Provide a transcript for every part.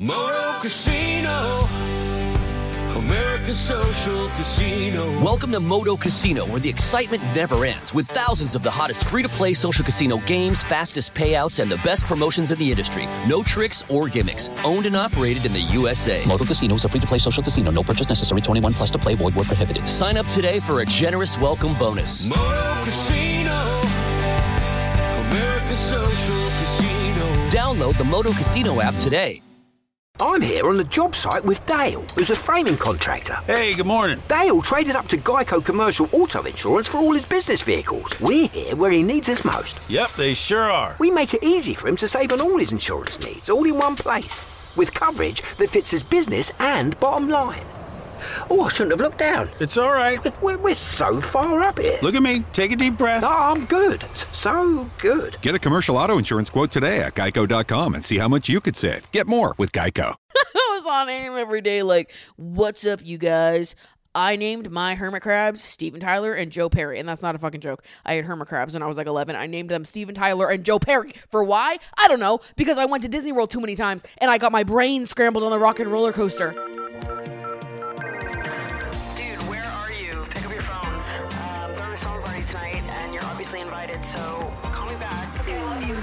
Moto Casino, American Social Casino. Welcome to Moto Casino, where the excitement never ends, with thousands of the hottest free-to-play social casino games, fastest payouts, and the best promotions in the industry. No tricks or gimmicks. Owned and operated in the USA. Moto Casino is a free-to-play social casino. No purchase necessary. 21 plus to play. Void where prohibited. Sign up today for a generous welcome bonus. Moto Casino, American Social Casino. Download the Moto Casino app today. I'm here on the job site with Dale, who's a framing contractor. Hey, good morning. Dale traded up to Geico Commercial Auto Insurance for all his business vehicles. We're here where he needs us most. Yep, they sure are. We make it easy for him to save on all his insurance needs, all in one place, with coverage that fits his business and bottom line. Oh, I shouldn't have looked down. It's all right. We're so far up here. Look at me. Take a deep breath. Oh, I'm good. So good. Get a commercial auto insurance quote today at geico.com and see how much you could save. Get more with Geico. I was on AIM every day like, what's up, you guys? I named my hermit crabs Steven Tyler and Joe Perry, and that's not a fucking joke. I had hermit crabs when I was like 11. I named them Steven Tyler and Joe Perry. For why? I don't know. Because I went to Disney World too many times, and I got my brain scrambled on the rock and roller coaster. Invited, so call me back. I love you.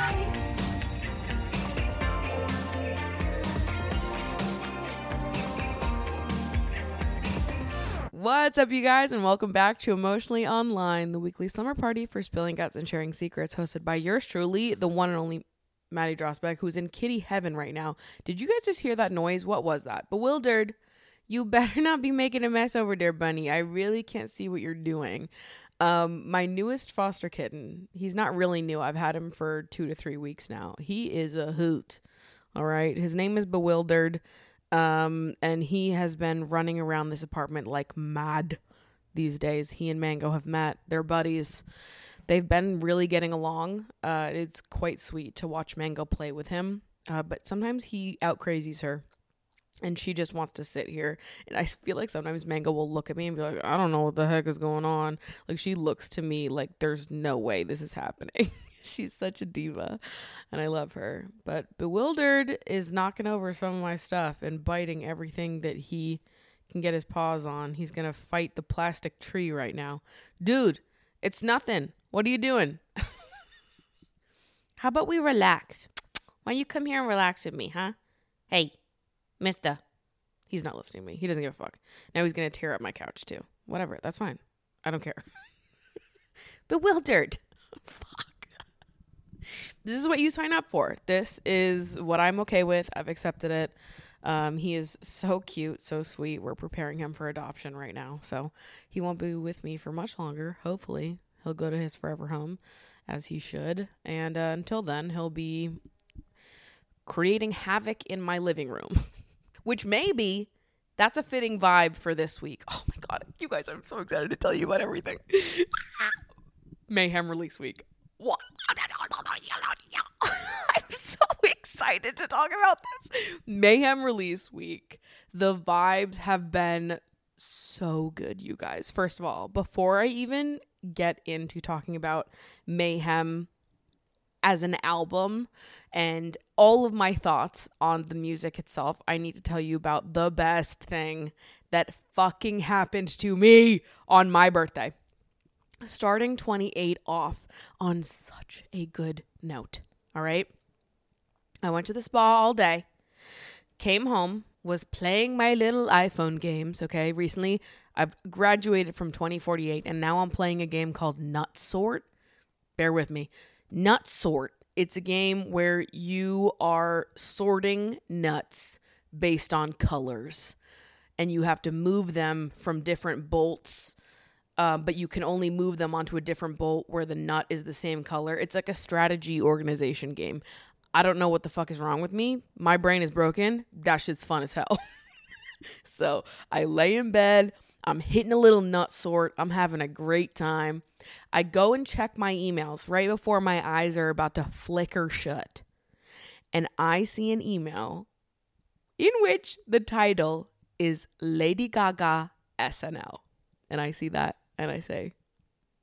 What's up, you guys, and welcome back to Emotionally Online, the weekly summer party for spilling guts and sharing secrets, hosted by yours truly, the one and only Maddie Drosbeck, who's in kitty heaven right now. Did you guys just hear that noise? What was that? Bewildered. You better not be making a mess over there, bunny. I really can't see what you're doing. My newest foster kitten, he's not really new. I've had him for 2 to 3 weeks now. He is a hoot. All right. His name is Bewildered. And he has been running around this apartment like mad these days. He and Mango have met. They're buddies. They've been really getting along. It's quite sweet to watch Mango play with him. But sometimes he out-crazies her. And she just wants to sit here. And I feel like sometimes Mango will look at me and be like, I don't know what the heck is going on. Like, she looks to me like there's no way this is happening. She's such a diva. And I love her. But Bewildered is knocking over some of my stuff and biting everything that he can get his paws on. He's going to fight the plastic tree right now. Dude, it's nothing. What are you doing? How about we relax? Why don't you come here and relax with me, huh? Hey. Mister. He's not listening to me. He doesn't give a fuck. Now he's going to tear up my couch too. Whatever. That's fine. I don't care. Bewildered. Fuck. This is what you sign up for. This is what I'm okay with. I've accepted it. He is so cute, so sweet. We're preparing him for adoption right now. So he won't be with me for much longer. Hopefully he'll go to his forever home as he should. And until then, he'll be creating havoc in my living room. Which maybe that's a fitting vibe for this week. Oh my God. You guys, I'm so excited to tell you about everything. Mayhem release week. What? I'm so excited to talk about this. Mayhem release week. The vibes have been so good, you guys. First of all, before I even get into talking about Mayhem as an album and all of my thoughts on the music itself, I need to tell you about the best thing that fucking happened to me on my birthday. Starting 28 off on such a good note. All right. I went to the spa all day, came home, was playing my little iPhone games. Okay. Recently, I've graduated from 2048 and now I'm playing a game called Nut Sort. Bear with me. Nut Sort. It's a game where you are sorting nuts based on colors and you have to move them from different bolts, but you can only move them onto a different bolt where the nut is the same color. It's like a strategy organization game. I don't know what the fuck is wrong with me. My brain is broken. That shit's fun as hell. So I lay in bed. I'm hitting a little nut sort. I'm having a great time. I go and check my emails right before my eyes are about to flicker shut. And I see an email in which the title is Lady Gaga SNL. And I see that and I say,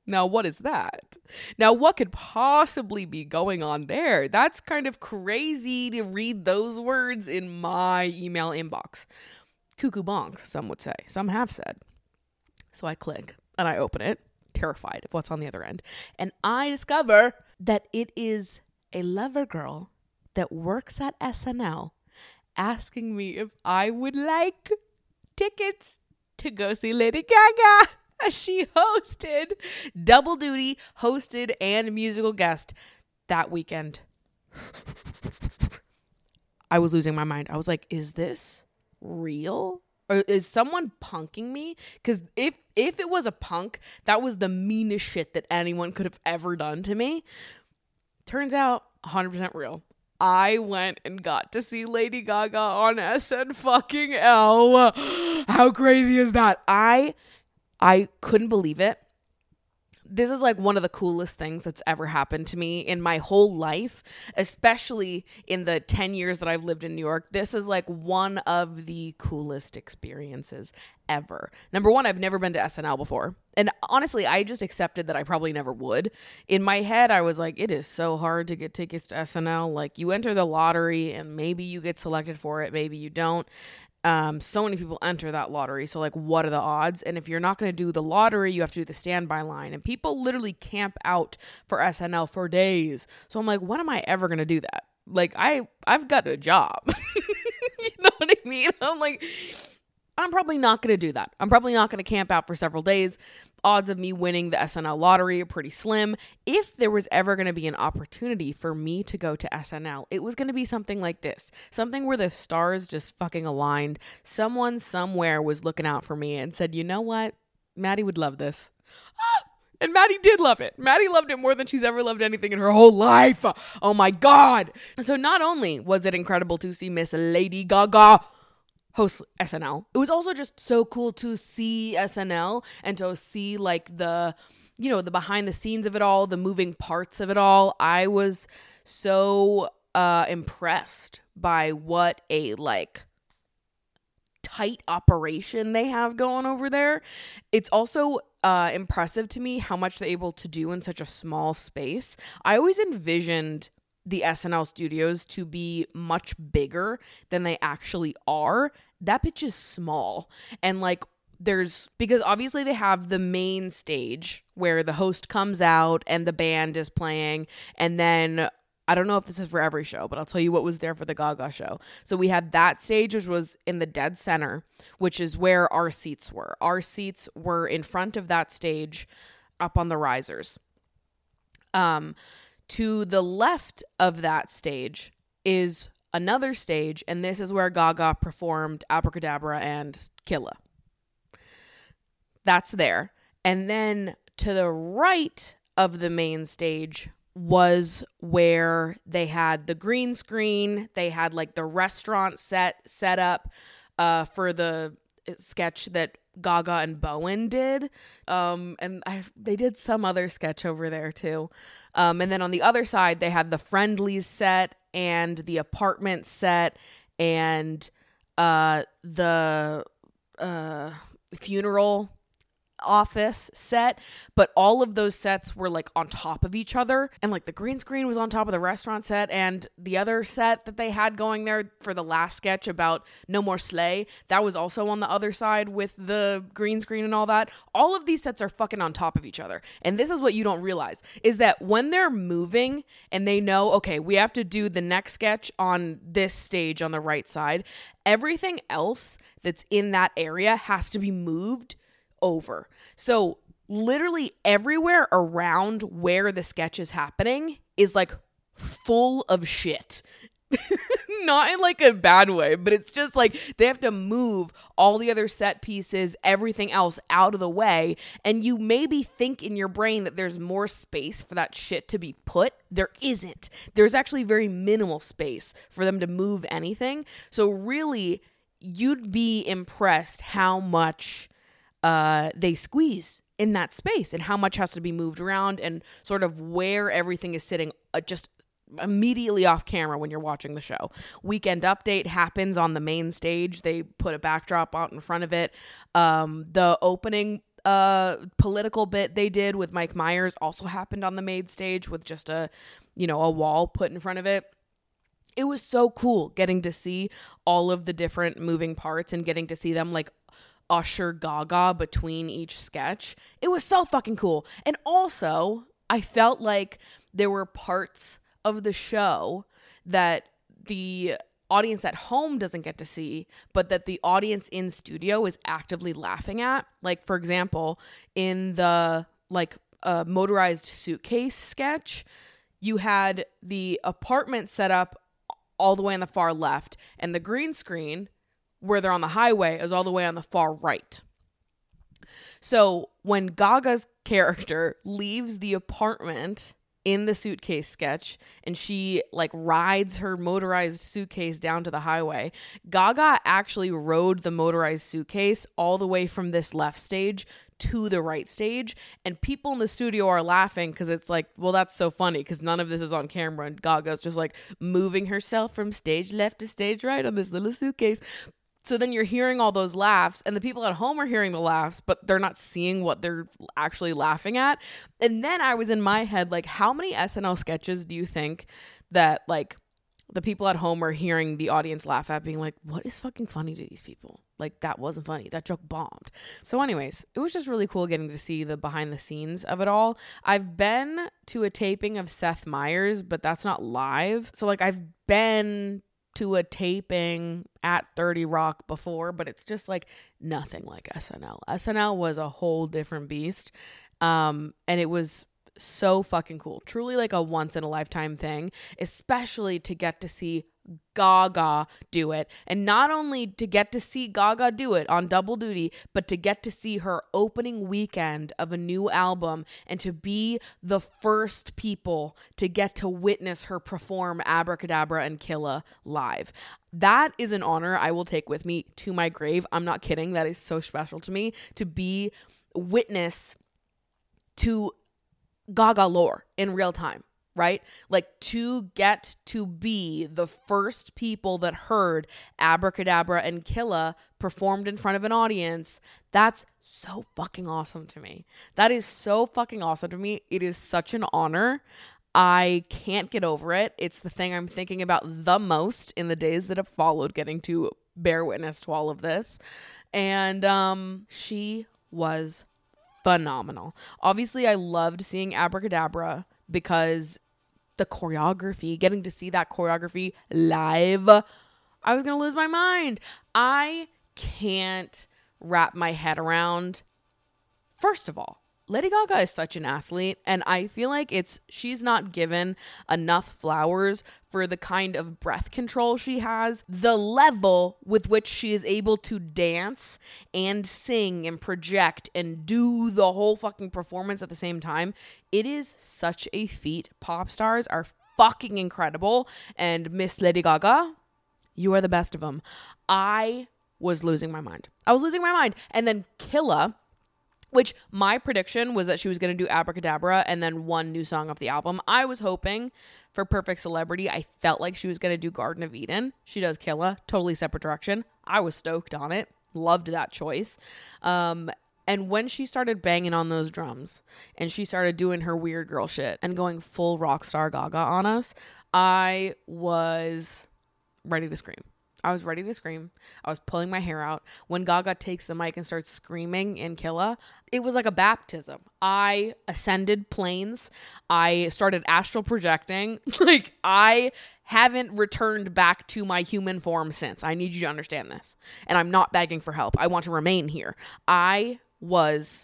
Now, what is that? Now, what could possibly be going on there? That's kind of crazy to read those words in my email inbox. Cuckoo bonk, some would say. Some have said. So I click and I open it, terrified of what's on the other end. And I discover that it is a lover girl that works at SNL asking me if I would like tickets to go see Lady Gaga. She hosted, double duty, hosted and musical guest that weekend. I was losing my mind. I was like, is this real? Or is someone punking me? Because if it was a punk, that was the meanest shit that anyone could have ever done to me. Turns out, 100% real. I went and got to see Lady Gaga on SNL. How crazy is that? I couldn't believe it. This is like one of the coolest things that's ever happened to me in my whole life, especially in the 10 years that I've lived in New York. This is like one of the coolest experiences ever. Number one, I've never been to SNL before. And honestly, I just accepted that I probably never would. In my head, I was like, it is so hard to get tickets to SNL. Like, you enter the lottery and maybe you get selected for it, maybe you don't. So many people enter that lottery. So like, what are the odds? And if you're not going to do the lottery, you have to do the standby line, and people literally camp out for SNL for days. So I'm like, when am I ever going to do that? Like, I've got a job. You know what I mean? I'm like, I'm probably not going to do that. I'm probably not going to camp out for several days. Odds of me winning the SNL lottery are pretty slim. If there was ever going to be an opportunity for me to go to SNL, it was going to be something like this. Something where the stars just fucking aligned. Someone somewhere was looking out for me and said, you know what? Maddie would love this. And Maddie did love it. Maddie loved it more than she's ever loved anything in her whole life. Oh my God. So not only was it incredible to see Miss Lady Gaga host SNL, it was also just so cool to see SNL and to see like the behind the scenes of it all, the moving parts of it all. I was so impressed by what a like tight operation they have going over there. It's also impressive to me how much they're able to do in such a small space. I always envisioned the SNL studios to be much bigger than they actually are. That bitch is small. And like, because obviously they have the main stage where the host comes out and the band is playing. And then I don't know if this is for every show, but I'll tell you what was there for the Gaga show. So we had that stage, which was in the dead center, which is where our seats were. Our seats were in front of that stage up on the risers. To the left of that stage is another stage, and this is where Gaga performed Abracadabra and Killa. That's there. And then to the right of the main stage was where they had the green screen. They had like the restaurant set up for the sketch that Gaga and Bowen did. They did some other sketch over there too. And then on the other side, they had the Friendlies set and the apartment set and the funeral office set, but all of those sets were like on top of each other, and like the green screen was on top of the restaurant set, and the other set that they had going there for the last sketch about No More Slay, that was also on the other side with the green screen and all that. All of these sets are fucking on top of each other, and this is what you don't realize, is that when they're moving and they know, okay, we have to do the next sketch on this stage on the right side, everything else that's in that area has to be moved over. So literally everywhere around where the sketch is happening is like full of shit. Not in like a bad way, but it's just like they have to move all the other set pieces, everything else out of the way. And you maybe think in your brain that there's more space for that shit to be put. There isn't. There's actually very minimal space for them to move anything. So really, you'd be impressed how much they squeeze in that space and how much has to be moved around and sort of where everything is sitting just immediately off camera when you're watching the show. Weekend Update happens on the main stage. They put a backdrop out in front of it. The opening political bit they did with Mike Myers also happened on the main stage with just a wall put in front of it. It was so cool getting to see all of the different moving parts and getting to see them like usher Gaga between each sketch. It was so fucking cool. And also, I felt like there were parts of the show that the audience at home doesn't get to see, but that the audience in studio is actively laughing at. Like, for example, in the motorized suitcase sketch, you had the apartment set up all the way on the far left, and the green screen where they're on the highway is all the way on the far right. So when Gaga's character leaves the apartment in the suitcase sketch and she like rides her motorized suitcase down to the highway, Gaga actually rode the motorized suitcase all the way from this left stage to the right stage, and people in the studio are laughing because it's like, well, that's so funny because none of this is on camera and Gaga's just like moving herself from stage left to stage right on this little suitcase. So then you're hearing all those laughs, and the people at home are hearing the laughs, but they're not seeing what they're actually laughing at. And then I was in my head like, how many SNL sketches do you think that like the people at home are hearing the audience laugh at, being like, what is fucking funny to these people? Like, that wasn't funny. That joke bombed. So anyways, it was just really cool getting to see the behind the scenes of it all. I've been to a taping of Seth Meyers, but that's not live. So like I've been to a taping at 30 Rock before, but it's just like nothing like SNL. SNL was a whole different beast. And it was so fucking cool. Truly like a once in a lifetime thing, especially to get to see Gaga do it. And not only to get to see Gaga do it on double duty, but to get to see her opening weekend of a new album and to be the first people to get to witness her perform Abracadabra and Killa live. That is an honor I will take with me to my grave. I'm not kidding. That is so special to me to be witness to Gaga lore in real time, right? Like to get to be the first people that heard Abracadabra and Killa performed in front of an audience. That's so fucking awesome to me. That is so fucking awesome to me. It is such an honor. I can't get over it. It's the thing I'm thinking about the most in the days that have followed getting to bear witness to all of this. And she was phenomenal. Obviously, I loved seeing Abracadabra because the choreography, getting to see that choreography live, I was going to lose my mind. I can't wrap my head around, first of all, Lady Gaga is such an athlete, and I feel like she's not given enough flowers for the kind of breath control she has, the level with which she is able to dance and sing and project and do the whole fucking performance at the same time. It is such a feat. Pop stars are fucking incredible, and Miss Lady Gaga, you are the best of them. I was losing my mind. And then Killa, which my prediction was that she was going to do Abracadabra and then one new song off the album. I was hoping for Perfect Celebrity. I felt like she was going to do Garden of Eden. She does Killa, totally separate direction. I was stoked on it. Loved that choice. And when she started banging on those drums and she started doing her weird girl shit and going full rock star Gaga on us, I was ready to scream. I was ready to scream. I was pulling my hair out. When Gaga takes the mic and starts screaming in Killa, it was like a baptism. I ascended planes. I started astral projecting. Like, I haven't returned back to my human form since. I need you to understand this. And I'm not begging for help. I want to remain here. I was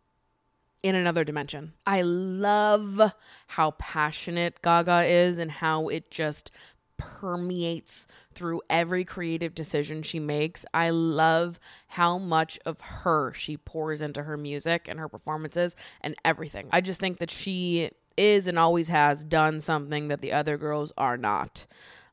in another dimension. I love how passionate Gaga is and how it just permeates through every creative decision she makes. I love how much of her she pours into her music and her performances and everything. I just think that she is and always has done something that the other girls are not.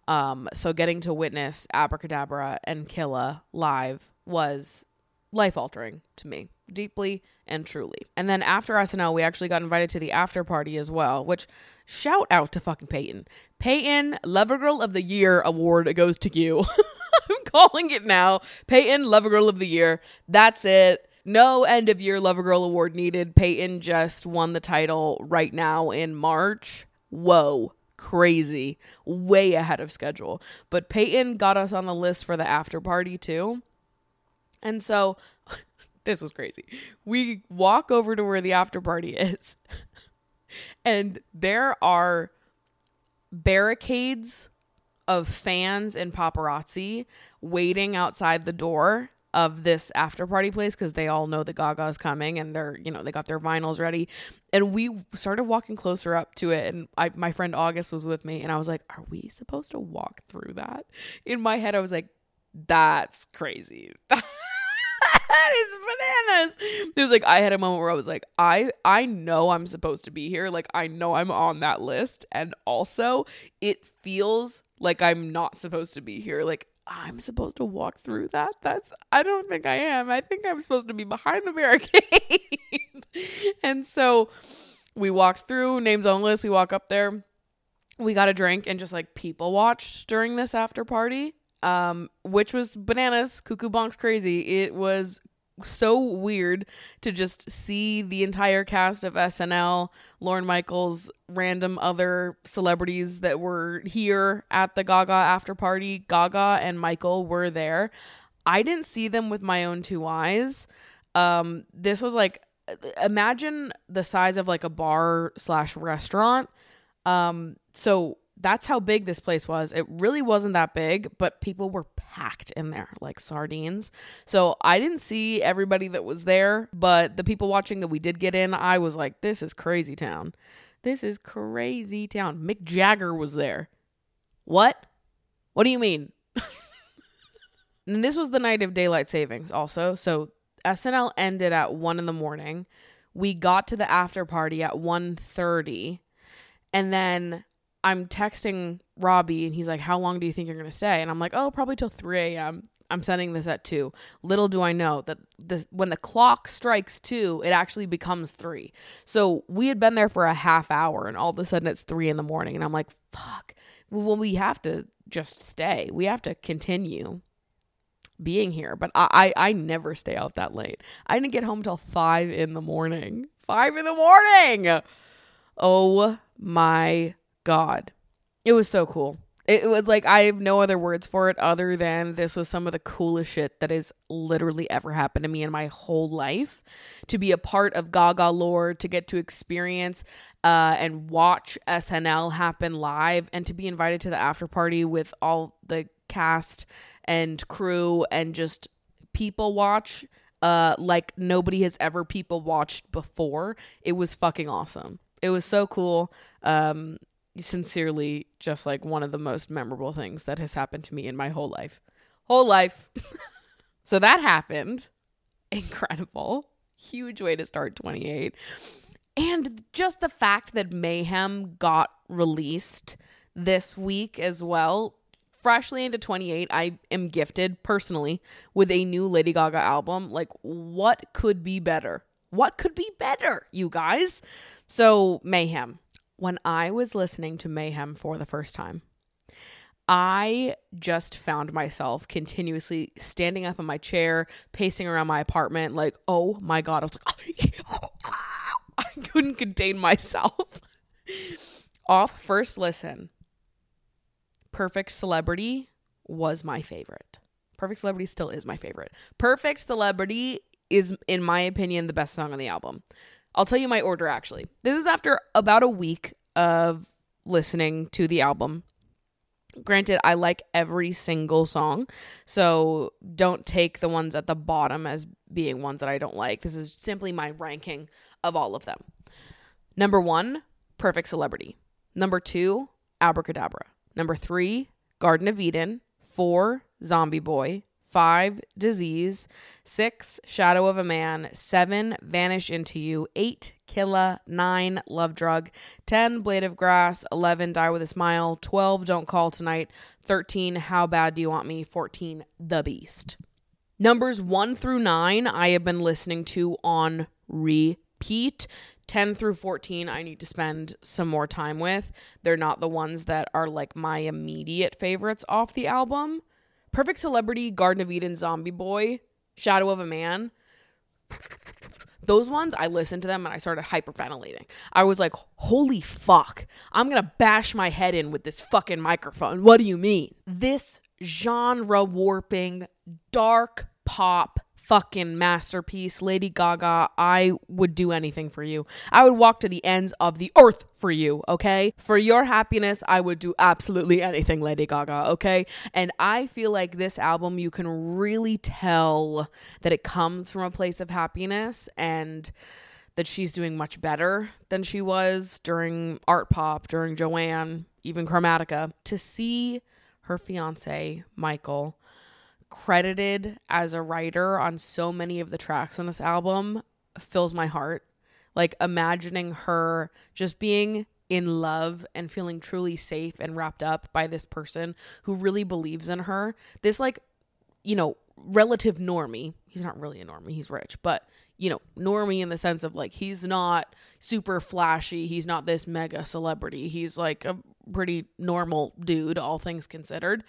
So getting to witness Abracadabra and Killa live was life-altering to me, deeply and truly. And then after SNL, we actually got invited to the after party as well, which shout out to fucking Peyton. Peyton, Lover Girl of the Year award goes to you. I'm calling it now. Peyton, Lover Girl of the Year. That's it. No end of year Lovergirl award needed. Peyton just won the title right now in March. Whoa. Crazy. Way ahead of schedule. But Peyton got us on the list for the after party too. And so this was crazy. We walk over to where the after party is. And there are barricades of fans and paparazzi waiting outside the door of this after party place because they all know that Gaga is coming and they're, they got their vinyls ready. And we started walking closer up to it. And my friend August was with me and I was like, are we supposed to walk through that? In my head, I was like, that's crazy. That is bananas. It was like, I had a moment where I was like, I know I'm supposed to be here. Like, I know I'm on that list. And also it feels like I'm not supposed to be here. Like, I'm supposed to walk through that. I don't think I am. I think I'm supposed to be behind the barricade. And so we walked through, names on the list. We walk up there. We got a drink and just like people watched during this after party. Which was bananas, cuckoo bonks crazy. It was so weird to just see the entire cast of SNL, Lorne Michaels, random other celebrities that were here at the Gaga after party. Gaga and Michael were there. I didn't see them with my own two eyes. This was like, imagine the size of like a bar/restaurant. So that's how big this place was. It really wasn't that big, but people were packed in there like sardines. So I didn't see everybody that was there, but the people watching that we did get in, I was like, this is crazy town. This is crazy town. Mick Jagger was there. What? What do you mean? And this was the night of daylight savings also. So SNL ended at 1 a.m. We got to the after party at 1:30. And then I'm texting Robbie and he's like, how long do you think you're going to stay? And I'm like, oh, probably till 3 a.m. I'm sending this at 2. Little do I know that when the clock strikes 2, it actually becomes 3. So we had been there for a half hour and all of a sudden it's 3 a.m. And I'm like, fuck, well, we have to just stay. We have to continue being here. But I never stay out that late. I didn't get home till 5 a.m. 5 a.m. Oh my God. It was so cool. It was like, I have no other words for it other than this was some of the coolest shit that has literally ever happened to me in my whole life. To be a part of Gaga lore, to get to experience and watch SNL happen live, and to be invited to the after party with all the cast and crew and just people watch like nobody has ever people watched before. It was fucking awesome. It was so cool. Sincerely, just like one of the most memorable things that has happened to me in my whole life. So that happened. Incredible. Huge way to start 28. And just the fact that Mayhem got released this week as well. Freshly into 28, I am gifted personally with a new Lady Gaga album. Like, what could be better? What could be better, you guys? So, Mayhem. When I was listening to Mayhem for the first time, I just found myself continuously standing up in my chair, pacing around my apartment, like, oh my God. I was like, I couldn't contain myself. Off first listen, Perfect Celebrity was my favorite. Perfect Celebrity still is my favorite. Perfect Celebrity is, in my opinion, the best song on the album. I'll tell you my order, actually. This is after about a week of listening to the album. Granted, I like every single song, so don't take the ones at the bottom as being ones that I don't like. This is simply my ranking of all of them. Number 1, Perfect Celebrity. Number 2, Abracadabra. Number 3, Garden of Eden. 4, Zombie Boy. 5, Disease. 6, Shadow of a Man. 7, Vanish Into You. 8, Killa. 9, Love Drug. 10, Blade of Grass. 11, Die With a Smile. 12, Don't Call Tonight. 13, How Bad Do You Want Me. 14, The Beast. Numbers 1 through 9 I have been listening to on repeat. 10 through 14 I need to spend some more time with. They're not the ones that are like my immediate favorites off the album. Perfect Celebrity, Garden of Eden, Zombie Boy, Shadow of a Man. Those ones, I listened to them and I started hyperventilating. I was like, holy fuck, I'm gonna bash my head in with this fucking microphone. What do you mean? This genre warping, dark pop fucking masterpiece, Lady Gaga, I would do anything for you. I would walk to the ends of the earth for you, okay? For your happiness, I would do absolutely anything, Lady Gaga, okay? And I feel like this album, you can really tell that it comes from a place of happiness and that she's doing much better than she was during Art Pop, during Joanne, even Chromatica. To see her fiance, Michael, credited as a writer on so many of the tracks on this album fills my heart. Like, imagining her just being in love and feeling truly safe and wrapped up by this person who really believes in her. This, like, you know, relative normie. He's not really a normie, he's rich, but, you know, normie in the sense of, like, he's not super flashy, he's not this mega celebrity, he's like a pretty normal dude, all things considered.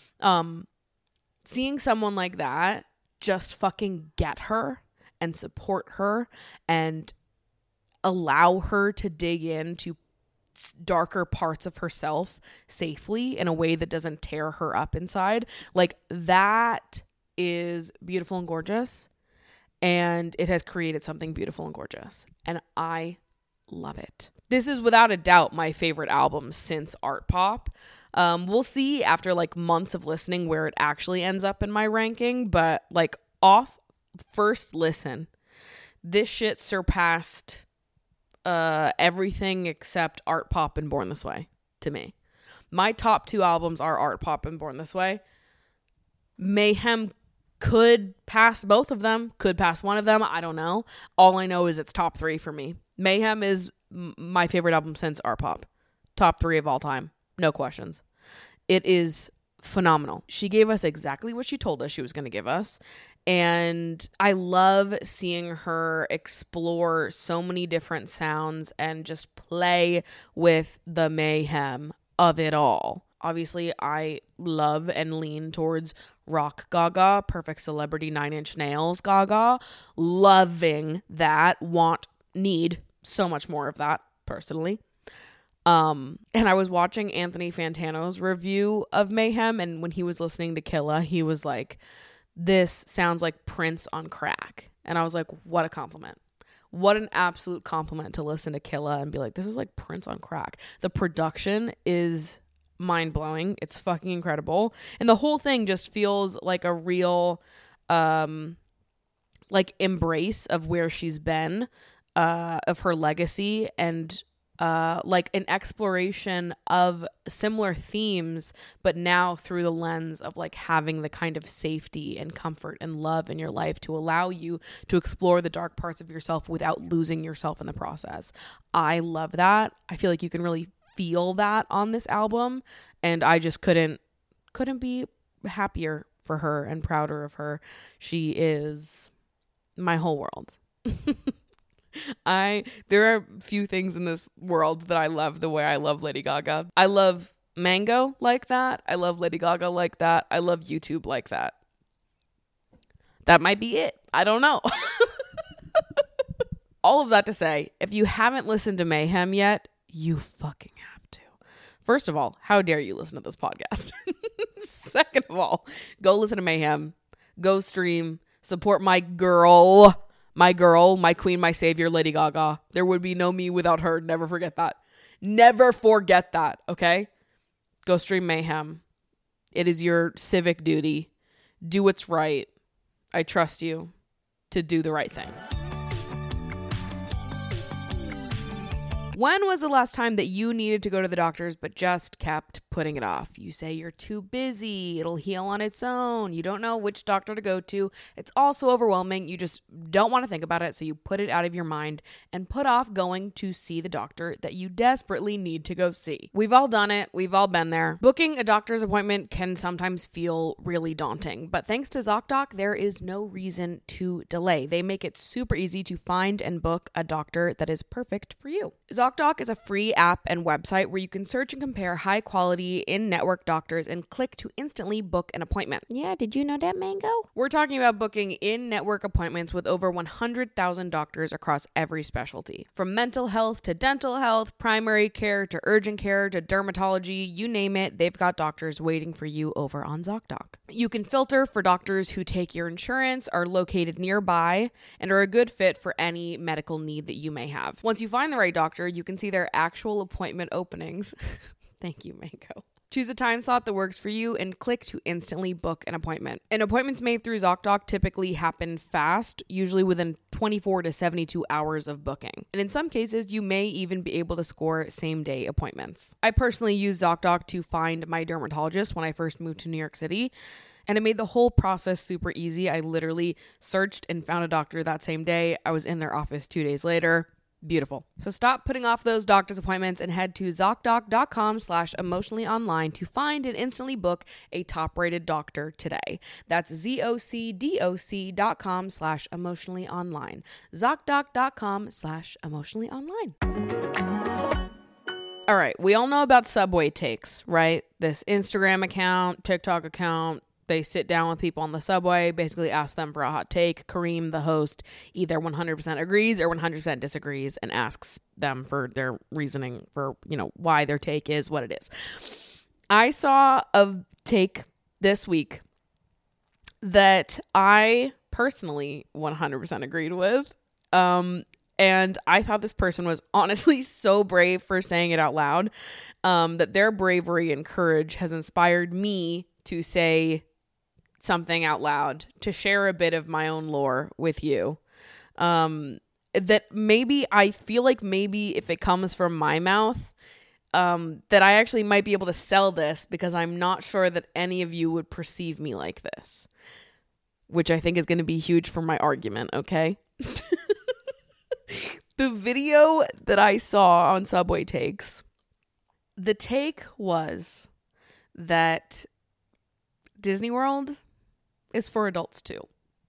Seeing someone like that just fucking get her and support her and allow her to dig into darker parts of herself safely in a way that doesn't tear her up inside, like, that is beautiful and gorgeous, and it has created something beautiful and gorgeous, and I love it. This is without a doubt my favorite album since Art Pop. We'll see after like months of listening where it actually ends up in my ranking, but like off first listen, this shit surpassed everything except Art Pop and Born This Way to me. My top two albums are Art Pop and Born This Way. Mayhem could pass both of them, could pass one of them, I don't know. All I know is it's top three for me. Mayhem is my favorite album since Art Pop. Top three of all time. No questions. It is phenomenal. She gave us exactly what she told us she was going to give us. And I love seeing her explore so many different sounds and just play with the mayhem of it all. Obviously, I love and lean towards rock Gaga, Perfect Celebrity, 9 Inch Nails Gaga. Loving that. Need so much more of that, personally. And I was watching Anthony Fantano's review of Mayhem, and when he was listening to Killa, he was like, this sounds like Prince on crack. And I was like, what a compliment. What an absolute compliment to listen to Killa and be like, this is like Prince on crack. The production is mind-blowing. It's fucking incredible. And the whole thing just feels like a real like embrace of where she's been, of her legacy, and like an exploration of similar themes, but now through the lens of like having the kind of safety and comfort and love in your life to allow you to explore the dark parts of yourself without losing yourself in the process. I love that. I feel like you can really feel that on this album, and I just couldn't be happier for her and prouder of her. She is my whole world. There are few things in this world that I love the way I love Lady Gaga. I love Mango like that. I love Lady Gaga like that. I love YouTube like that. That might be it. I don't know. All of that to say, if you haven't listened to Mayhem yet, you fucking have to. First of all, how dare you listen to this podcast? Second of all, go listen to Mayhem. Go stream. Support my girl, my queen, my savior, Lady Gaga. There would be no me without her. Never forget that. Never forget that, okay? Go stream Mayhem. It is your civic duty. Do what's right. I trust you to do the right thing. When was the last time that you needed to go to the doctors but just kept putting it off? You say you're too busy, it'll heal on its own, you don't know which doctor to go to, it's all so overwhelming, you just don't want to think about it, so you put it out of your mind and put off going to see the doctor that you desperately need to go see. We've all done it, we've all been there. Booking a doctor's appointment can sometimes feel really daunting, but thanks to ZocDoc, there is no reason to delay. They make it super easy to find and book a doctor that is perfect for you. ZocDoc is a free app and website where you can search and compare high-quality quality in-network doctors and click to instantly book an appointment. Yeah, did you know that, Mango? We're talking about booking in-network appointments with over 100,000 doctors across every specialty. From mental health to dental health, primary care to urgent care to dermatology, you name it, they've got doctors waiting for you over on ZocDoc. You can filter for doctors who take your insurance, are located nearby, and are a good fit for any medical need that you may have. Once you find the right doctor, you can see their actual appointment openings. Thank you, Mango. Choose a time slot that works for you and click to instantly book an appointment. And appointments made through ZocDoc typically happen fast, usually within 24 to 72 hours of booking. And in some cases, you may even be able to score same-day appointments. I personally use ZocDoc to find my dermatologist when I first moved to New York City, and it made the whole process super easy. I literally searched and found a doctor that same day. I was in their office 2 days later. Beautiful. So stop putting off those doctor's appointments and head to ZocDoc.com/emotionallyonline to find and instantly book a top-rated doctor today. That's ZocDoc.com/emotionallyonline. ZocDoc.com/emotionallyonline. All right. We all know about Subway Takes, right? This Instagram account, TikTok account. They sit down with people on the subway, basically ask them for a hot take. Kareem, the host, either 100% agrees or 100% disagrees and asks them for their reasoning for, why their take is what it is. I saw a take this week that I personally 100% agreed with. And I thought this person was honestly so brave for saying it out loud, that their bravery and courage has inspired me to say something out loud, to share a bit of my own lore with you. That maybe I feel like maybe if it comes from my mouth, that I actually might be able to sell this because I'm not sure that any of you would perceive me like this, which I think is going to be huge for my argument. Okay. The video that I saw on Subway Takes, the take was that Disney World is for adults too.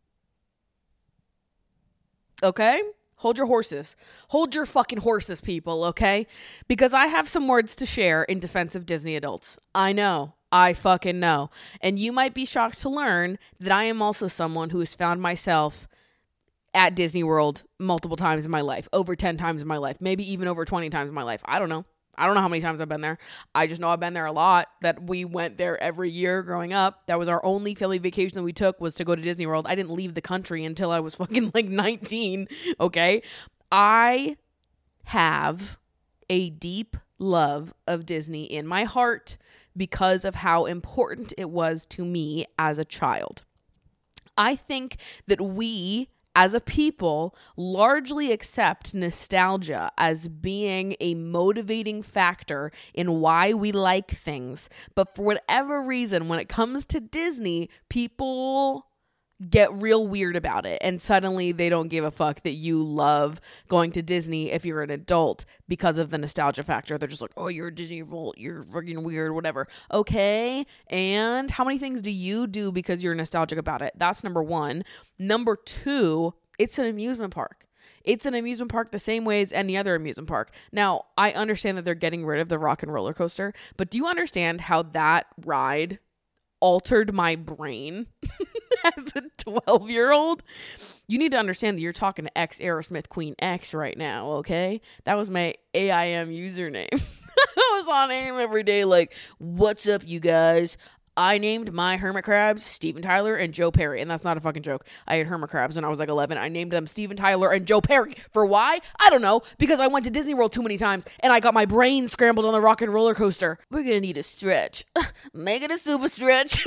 Okay? Hold your horses. Hold your fucking horses, people, okay? Because I have some words to share in defense of Disney adults. I know. I fucking know. And you might be shocked to learn that I am also someone who has found myself at Disney World multiple times in my life, over 10 times in my life, maybe even over 20 times in my life. I don't know how many times I've been there. I just know I've been there a lot, that we went there every year growing up. That was our only family vacation that we took, was to go to Disney World. I didn't leave the country until I was fucking 19, okay? I have a deep love of Disney in my heart because of how important it was to me as a child. I think that we, as a people, largely accept nostalgia as being a motivating factor in why we like things. But for whatever reason, when it comes to Disney, people get real weird about it. And suddenly they don't give a fuck that you love going to Disney if you're an adult because of the nostalgia factor. They're just like, oh, you're a Disney adult, you're freaking weird, whatever. Okay. And how many things do you do because you're nostalgic about it? That's number one. Number two, it's an amusement park. It's an amusement park the same way as any other amusement park. Now, I understand that they're getting rid of the Rock and Roller Coaster, but do you understand how that ride altered my brain as a 12-year-old? You need to understand that you're talking to ex-Aerosmith Queen X right now, okay? That was my AIM username. I was on AIM every day like, what's up, you guys? I named my hermit crabs Steven Tyler and Joe Perry, and that's not a fucking joke. I had hermit crabs when I was 11. I named them Steven Tyler and Joe Perry. For why? I don't know. Because I went to Disney World too many times, and I got my brain scrambled on the Rock and Roller Coaster. We're gonna need a stretch. Make it a super stretch.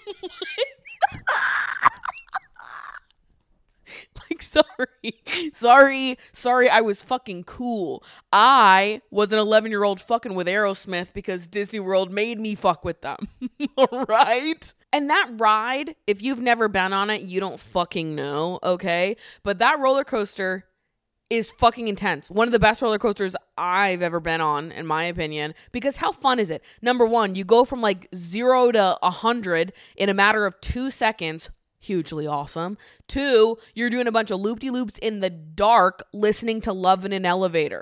Sorry, I was fucking cool. I was an 11-year-old fucking with Aerosmith because Disney World made me fuck with them. All right? And that ride, if you've never been on it, you don't fucking know, okay? But that roller coaster is fucking intense. One of the best roller coasters I've ever been on, in my opinion, because how fun is it? Number one, you go from 0 to 100 in a matter of 2 seconds. Hugely awesome. 2, you're doing a bunch of loop-de-loops in the dark listening to Love in an Elevator.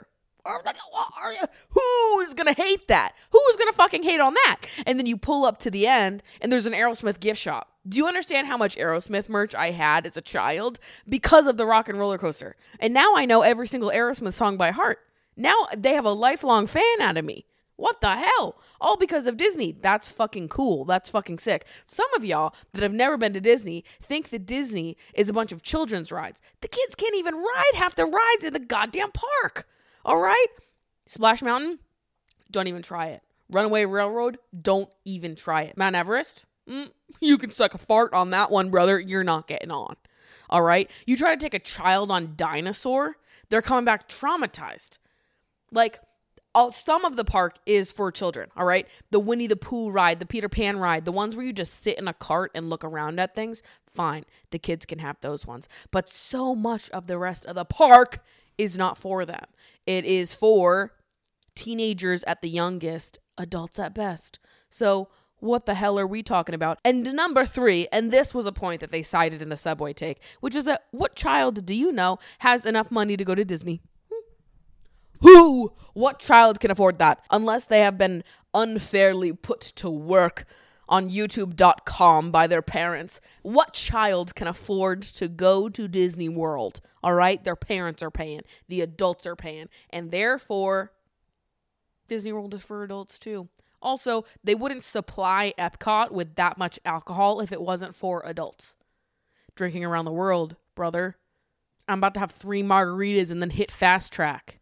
Who's gonna hate that? Who's gonna fucking hate on that? And then you pull up to the end and there's an Aerosmith gift shop. Do you understand how much Aerosmith merch I had as a child because of the Rock and Roller Coaster? And now I know every single Aerosmith song by heart. Now they have a lifelong fan out of me. What the hell? All because of Disney. That's fucking cool. That's fucking sick. Some of y'all that have never been to Disney think that Disney is a bunch of children's rides. The kids can't even ride half the rides in the goddamn park. All right? Splash Mountain, don't even try it. Runaway Railroad, don't even try it. Mount Everest, you can suck a fart on that one, brother. You're not getting on. All right? You try to take a child on Dinosaur, they're coming back traumatized. Like, some of the park is for children, all right? The Winnie the Pooh ride, the Peter Pan ride, the ones where you just sit in a cart and look around at things, fine. The kids can have those ones. But so much of the rest of the park is not for them. It is for teenagers at the youngest, adults at best. So what the hell are we talking about? And number 3, and this was a point that they cited in the Subway take, which is that what child do you know has enough money to go to Disney? Who? What child can afford that? Unless they have been unfairly put to work on YouTube.com by their parents. What child can afford to go to Disney World? All right? Their parents are paying. The adults are paying. And therefore, Disney World is for adults too. Also, they wouldn't supply Epcot with that much alcohol if it wasn't for adults. Drinking around the world, brother. I'm about to have 3 margaritas and then hit Fast Track.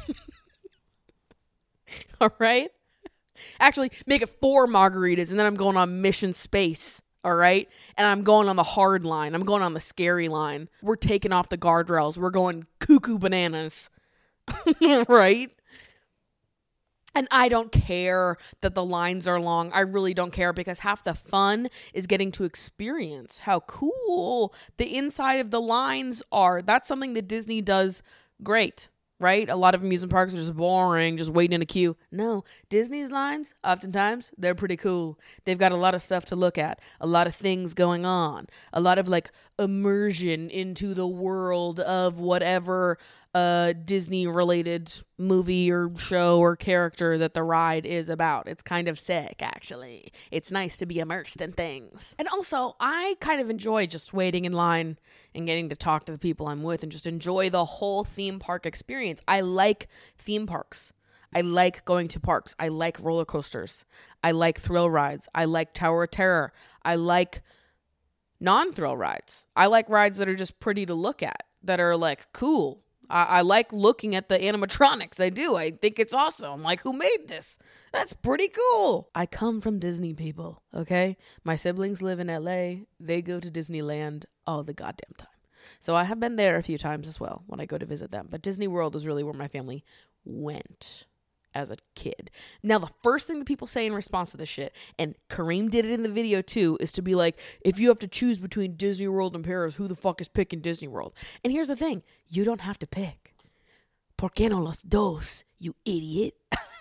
All right? Actually, make it 4 margaritas and then I'm going on Mission Space. All right? And I'm going on the hard line. I'm going on the scary line. We're taking off the guardrails. We're going cuckoo bananas. Right? And I don't care that the lines are long. I really don't care because half the fun is getting to experience how cool the inside of the lines are. That's something that Disney does great. Right? A lot of amusement parks are just boring, just waiting in a queue. No, Disney's lines, oftentimes, they're pretty cool. They've got a lot of stuff to look at, a lot of things going on, a lot of like immersion into the world of whatever Disney-related movie or show or character that the ride is about. It's kind of sick, actually. It's nice to be immersed in things. And also, I kind of enjoy just waiting in line and getting to talk to the people I'm with and just enjoy the whole theme park experience. I like theme parks. I like going to parks. I like roller coasters. I like thrill rides. I like Tower of Terror. I like non-thrill rides. I like rides that are just pretty to look at, that are like cool. I like looking at the animatronics. I do. I think it's awesome. I'm like, who made this? That's pretty cool. I come from Disney, people, okay? My siblings live in LA. They go to Disneyland all the goddamn time. So I have been there a few times as well when I go to visit them. But Disney World is really where my family went as a kid. Now, the first thing that people say in response to this shit, and Kareem did it in the video too, is to be like, if you have to choose between Disney World and Paris, who the fuck is picking Disney World? And here's the thing, you don't have to pick. ¿Por qué no los dos, you idiot?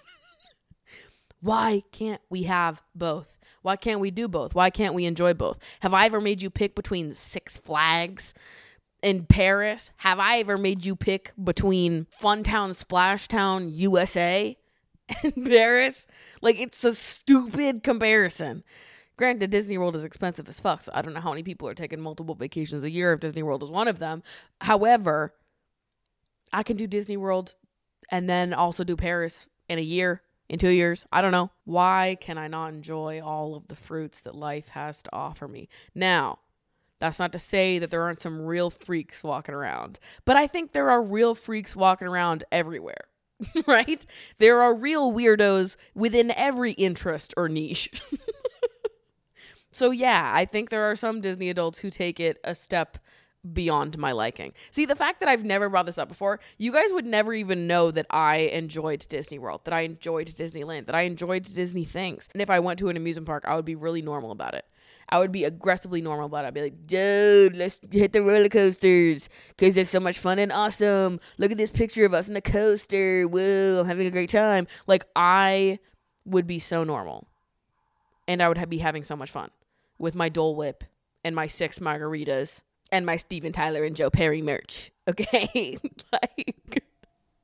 Why can't we have both? Why can't we do both? Why can't we enjoy both? Have I ever made you pick between Six Flags in Paris? Have I ever made you pick between Funtown, Splashtown, USA and Paris? Like, it's a stupid comparison. Granted, Disney World is expensive as fuck, so I don't know how many people are taking multiple vacations a year if Disney World is one of them. However, I can do Disney World and then also do Paris in a year, in 2 years. I don't know. Why can I not enjoy all of the fruits that life has to offer me? Now, that's not to say that there aren't some real freaks walking around, but I think there are real freaks walking around everywhere, right? There are real weirdos within every interest or niche. So yeah, I think there are some Disney adults who take it a step beyond my liking. See, the fact that I've never brought this up before, you guys would never even know that I enjoyed Disney World, that I enjoyed Disneyland, that I enjoyed Disney things. And if I went to an amusement park, I would be really normal about it. I would be aggressively normal about it. I'd be like, dude, let's hit the roller coasters because they're so much fun and awesome. Look at this picture of us in the coaster. Whoa, I'm having a great time. Like, I would be so normal. And I would be having so much fun with my Dole Whip and my 6 margaritas and my Steven Tyler and Joe Perry merch. Okay? Like,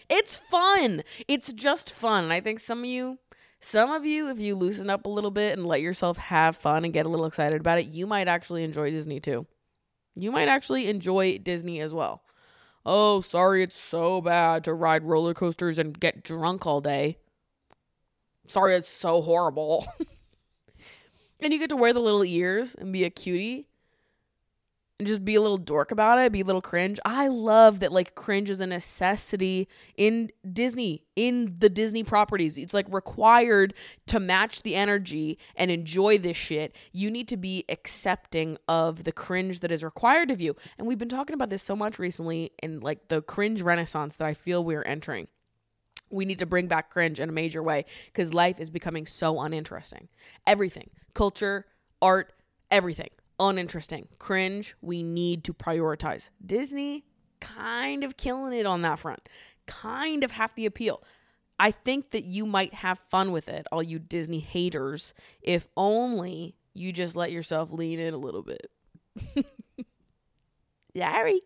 It's fun. It's just fun. And I think some of you, if you loosen up a little bit and let yourself have fun and get a little excited about it, you might actually enjoy Disney too. You might actually enjoy Disney as well. Oh, sorry, it's so bad to ride roller coasters and get drunk all day. Sorry, it's so horrible. And you get to wear the little ears and be a cutie. And just be a little dork about it, be a little cringe. I love that, like, cringe is a necessity in Disney, in the Disney properties. It's, like, required to match the energy and enjoy this shit. You need to be accepting of the cringe that is required of you. And we've been talking about this so much recently in, like, the cringe renaissance that I feel we're entering. We need to bring back cringe in a major way because life is becoming so uninteresting. Everything, culture, art, everything. Uninteresting. Cringe, we need to prioritize. Disney, kind of killing it on that front. Kind of half the appeal. I think that you might have fun with it, all you Disney haters, if only you just let yourself lean in a little bit. Sorry.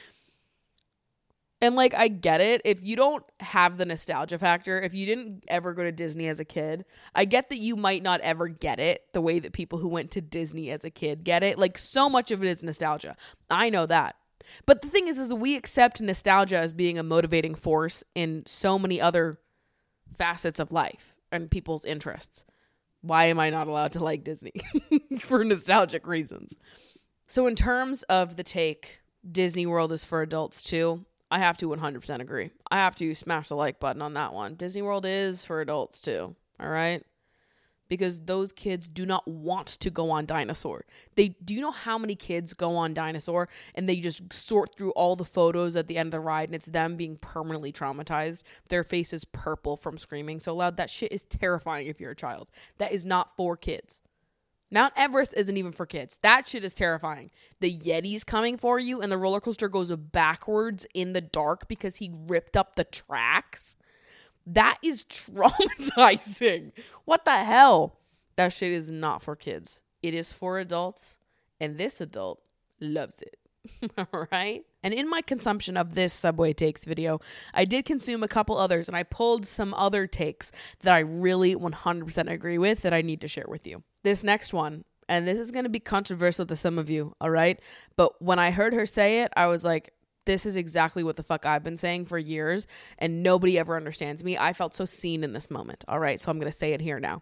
And, like, I get it. If you don't have the nostalgia factor, if you didn't ever go to Disney as a kid, I get that you might not ever get it the way that people who went to Disney as a kid get it. Like, so much of it is nostalgia. I know that. But the thing is we accept nostalgia as being a motivating force in so many other facets of life and people's interests. Why am I not allowed to like Disney? For nostalgic reasons. So in terms of the take, Disney World is for adults too. I have to 100% agree. I have to smash the like button on that one. Disney World is for adults too. All right? Because those kids do not want to go on Dinosaur. Do you know how many kids go on Dinosaur and they just sort through all the photos at the end of the ride and it's them being permanently traumatized? Their face is purple from screaming so loud. That shit is terrifying if you're a child. That is not for kids. Mount Everest isn't even for kids. That shit is terrifying. The Yeti's coming for you and the roller coaster goes backwards in the dark because he ripped up the tracks. That is traumatizing. What the hell? That shit is not for kids. It is for adults, and this adult loves it. All right? And in my consumption of this Subway Takes video, I did consume a couple others, and I pulled some other takes that I really 100% agree with that I need to share with you. This next one, and this is going to be controversial to some of you, all right? But when I heard her say it, I was like, this is exactly what the fuck I've been saying for years, and nobody ever understands me. I felt so seen in this moment, all right? So I'm going to say it here now.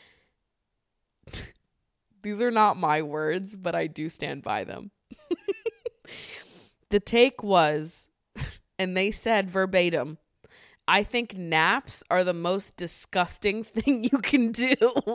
These are not my words, but I do stand by them. The take was, and they said verbatim, I think naps are the most disgusting thing you can do.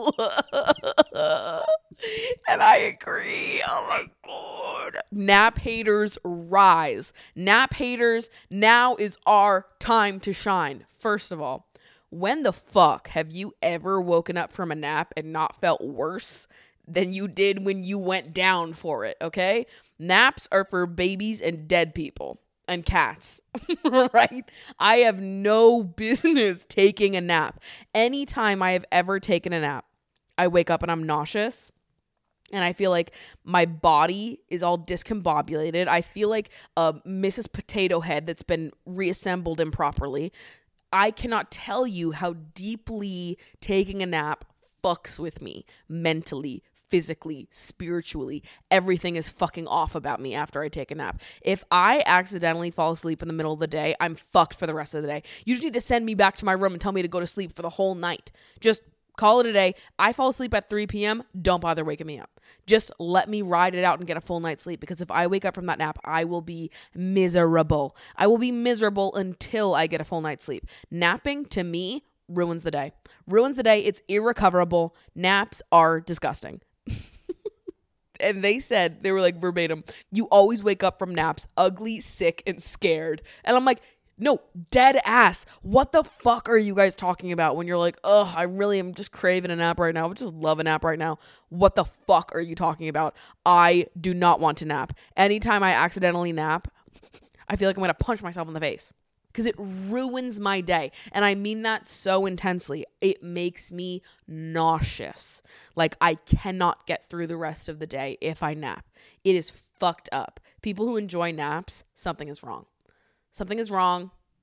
And I agree. Oh my God. Nap haters rise. Nap haters, now is our time to shine. First of all, when the fuck have you ever woken up from a nap and not felt worse than you did when you went down for it, okay? Naps are for babies and dead people and cats, right? I have no business taking a nap. Anytime I have ever taken a nap, I wake up and I'm nauseous and I feel like my body is all discombobulated. I feel like a Mrs. Potato Head that's been reassembled improperly. I cannot tell you how deeply taking a nap fucks with me mentally, physically, spiritually. Everything is fucking off about me after I take a nap. If I accidentally fall asleep in the middle of the day, I'm fucked for the rest of the day. You just need to send me back to my room and tell me to go to sleep for the whole night. Just call it a day. I fall asleep at 3 p.m. Don't bother waking me up. Just let me ride it out and get a full night's sleep, because if I wake up from that nap, I will be miserable. I will be miserable until I get a full night's sleep. Napping, to me, ruins the day. Ruins the day. It's irrecoverable. Naps are disgusting. And they said, they were like verbatim, you always wake up from naps ugly, sick, and scared. And I'm like, no, dead ass. What the fuck are you guys talking about when you're like, ugh, I really am just craving a nap right now. I just love a nap right now. What the fuck are you talking about? I do not want to nap. Anytime I accidentally nap, I feel like I'm going to punch myself in the face. Because it ruins my day. And I mean that so intensely. It makes me nauseous. Like, I cannot get through the rest of the day if I nap. It is fucked up. People who enjoy naps, something is wrong. Something is wrong.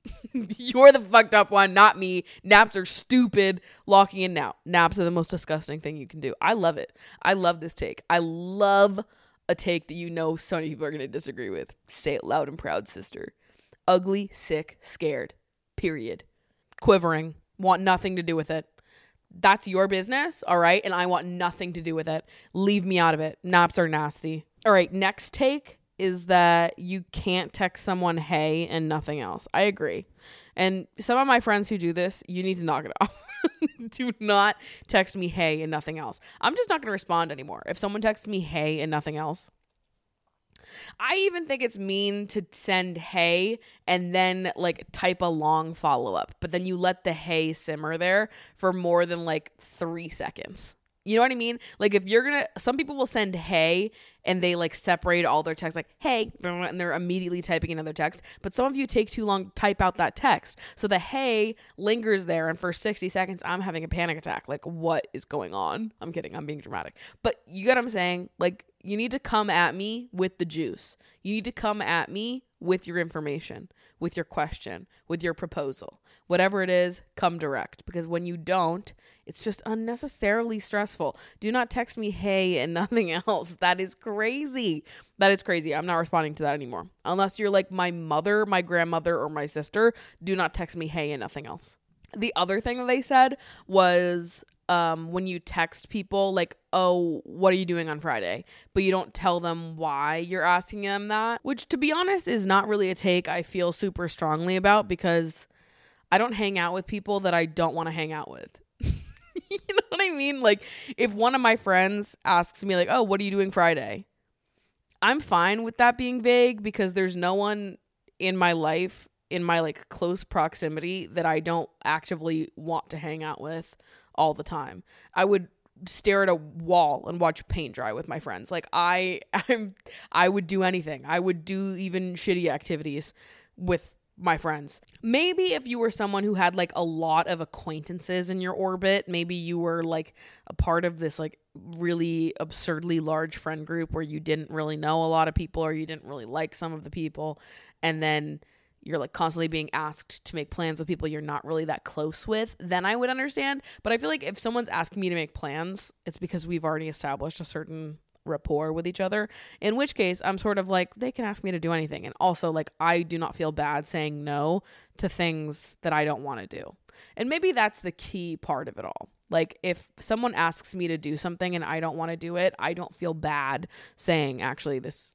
You're the fucked up one, not me. Naps are stupid. Locking in now. Naps are the most disgusting thing you can do. I love it. I love this take. I love a take that you know so many people are going to disagree with. Say it loud and proud, sister. Ugly, sick, scared. Period. Quivering. Want nothing to do with it. That's your business, all right? And I want nothing to do with it. Leave me out of it. Naps are nasty. All right, next take is that you can't text someone hey and nothing else. I agree. And some of my friends who do this, you need to knock it off. Do not text me hey and nothing else. I'm just not going to respond anymore. If someone texts me hey and nothing else, I even think it's mean to send hey and then like type a long follow-up, but then you let the hey simmer there for more than like 3 seconds. You know what I mean? Like if you're going to, some people will send hey and they like separate all their texts like hey, and they're immediately typing another text. But some of you take too long to type out that text. So the hey lingers there. And for 60 seconds, I'm having a panic attack. Like what is going on? I'm kidding. I'm being dramatic. But you get what I'm saying? Like you need to come at me with the juice. You need to come at me with your information, with your question, with your proposal. Whatever it is, come direct. Because when you don't, it's just unnecessarily stressful. Do not text me hey and nothing else. That is crazy. That is crazy. I'm not responding to that anymore. Unless you're like my mother, my grandmother, or my sister, do not text me hey and nothing else. The other thing that they said was when you text people like, oh, what are you doing on Friday? But you don't tell them why you're asking them that, which to be honest is not really a take I feel super strongly about because I don't hang out with people that I don't want to hang out with. You know what I mean? Like if one of my friends asks me like, oh, what are you doing Friday? I'm fine with that being vague because there's no one in my life, in my like close proximity that I don't actively want to hang out with all the time. I would stare at a wall and watch paint dry with my friends. Like I would do anything. I would do even shitty activities with my friends. Maybe if you were someone who had like a lot of acquaintances in your orbit, maybe you were like a part of this like really absurdly large friend group where you didn't really know a lot of people or you didn't really like some of the people, and then you're like constantly being asked to make plans with people you're not really that close with, then I would understand. But I feel like if someone's asking me to make plans, it's because we've already established a certain rapport with each other, in which case I'm sort of like, they can ask me to do anything. And also like, I do not feel bad saying no to things that I don't want to do. And maybe that's the key part of it all. Like if someone asks me to do something and I don't want to do it, I don't feel bad saying, actually, this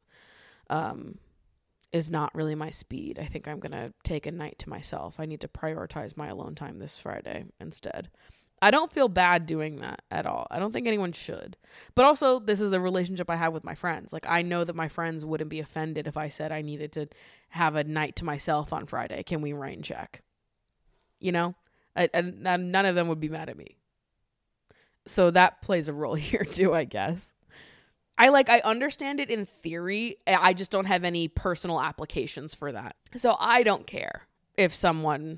is not really my speed. I think I'm going to take a night to myself. I need to prioritize my alone time this Friday instead. I don't feel bad doing that at all. I don't think anyone should. But also, this is the relationship I have with my friends. Like, I know that my friends wouldn't be offended if I said I needed to have a night to myself on Friday. Can we rain check? You know? None of them would be mad at me. So that plays a role here too, I guess. I understand it in theory. I just don't have any personal applications for that. So I don't care if someone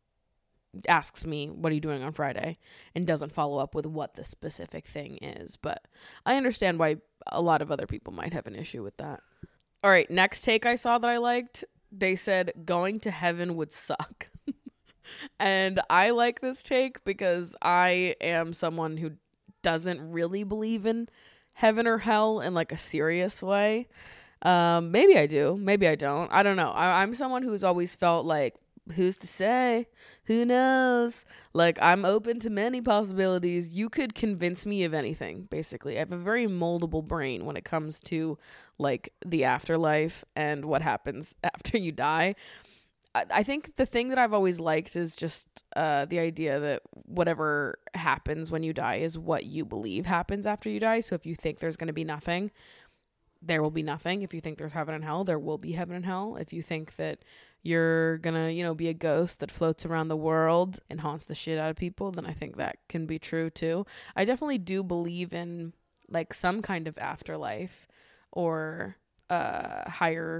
asks me, what are you doing on Friday? And doesn't follow up with what the specific thing is. But I understand why a lot of other people might have an issue with that. All right, next take I saw that I liked. They said going to heaven would suck. And I like this take because I am someone who doesn't really believe in heaven or hell in like a serious way. Maybe I do. Maybe I don't. I don't know. I'm someone who's always felt like, who's to say? Who knows? Like, I'm open to many possibilities. You could convince me of anything, basically. I have a very moldable brain when it comes to like the afterlife and what happens after you die. I think the thing that I've always liked is just the idea that whatever happens when you die is what you believe happens after you die. So if you think there's going to be nothing, there will be nothing. If you think there's heaven and hell, there will be heaven and hell. If you think that you're going to, be a ghost that floats around the world and haunts the shit out of people, then I think that can be true too. I definitely do believe in like some kind of afterlife or higher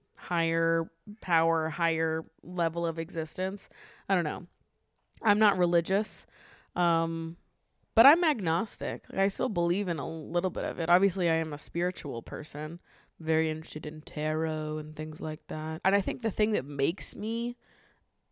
power, higher level of existence. I don't know. I'm not religious, but I'm agnostic. Like, I still believe in a little bit of it. Obviously, I am a spiritual person, very interested in tarot and things like that. And I think the thing that makes me